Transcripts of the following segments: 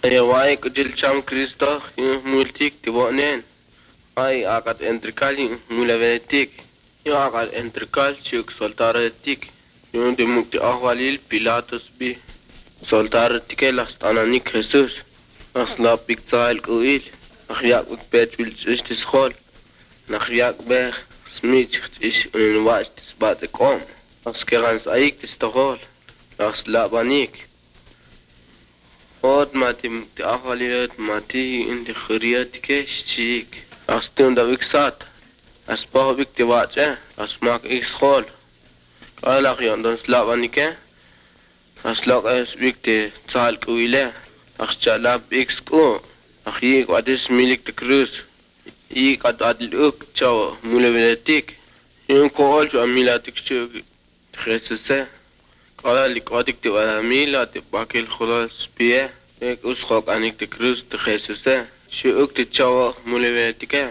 Ayawai kudil cham Cristo multik tibonen. Ay akat entrikali mulavetik. Yo akat entrikal chuk soltaretik. Yo demukti ahwalil Pilatus bi. Soltaretike lastananik Jesus. Asla piktail kuil. Achyak ukpet wilch tis khol. Nachyak bech smich is un watch tis batekom. Askerans aik tis tohol. Asla banik. Od matim te ahwalilet mati in de khuriyatike shik. Astun da wiksat. Aspa wik te wache. Asmak is khol. Kalak yon don slavanike. Aslak es wik te tsal kuile. Aschalab x ko. Akhik wadis milik te krus. Ik adil uk chaw mulevetik. Yon ko olcho amilatik chuk. Khesese. Kala likodik te wala mila te bakil khulas biye. Ek uskhok anik te krus te khesese. Shu uk te chaw mulevetika.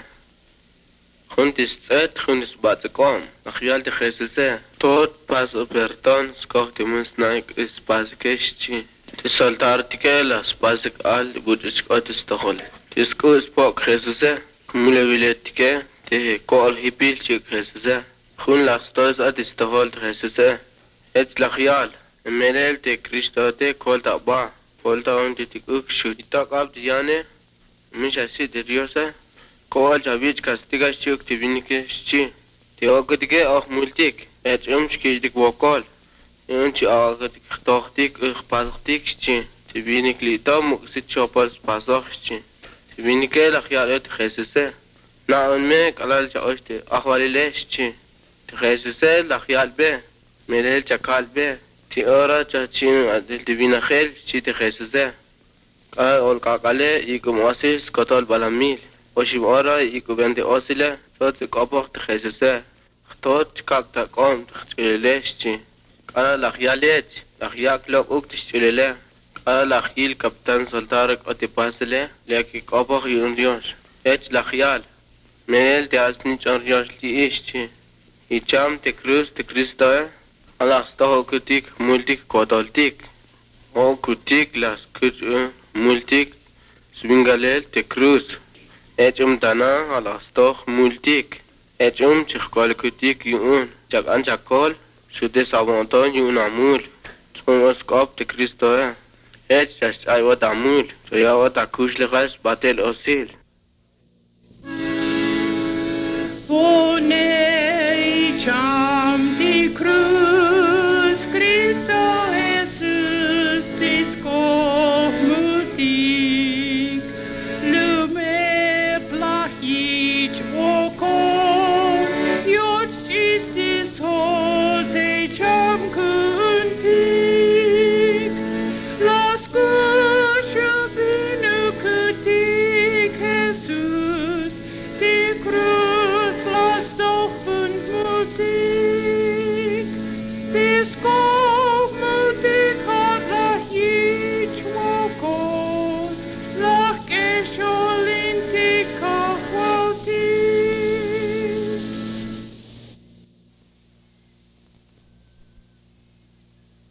Khuntis et khuntis batkom. Akhyal te khesese. Tot pas operton skok te musnaik is paskeshi. Te saltartike las pasik al bujiskot istakhol. Tisko spok khesese. Mulevetika te kol hipil chik khesese. Khun lastos at istakhol khesese. Et lakhyal melel te kristote kol taba kol taun te tik shudita kap diane mish asi deriosa kol javich kastiga shuk te vinike shi te ogdige ach multik et umshkidik wokol unchi agadik khtokhtik khpazkhtik shi te vinik lita muksit chopals pasakh shi te vinike lakhyal et khesese na unme kalal chaoshte akhwalile shi te khesese lakhyal be Melel chakal be ti ora chachin adil divina khel chi te khesese ka ol kakale ikum osis kotol balamil oshim ora ikubende osile tot kopok te khesese tot kak ta kom tcheleshi ka lakhyalet lakhyak lok uk tchele ka lakhil kaptan soltarak otipasle leki kopok yundios et lakhyal melel te asni chorjos li ishi icham te cruz te kristo Allah staho kutik multik kodoltik. O kutik las kut multik swingalel te cruz. Echum dana Allah staho multik. Echum chikol kutik yun. Jak anjakol shude savonton yun amul. Oskop te Cristo Ech just ay wat amul. Soya wat akush legas batel osil.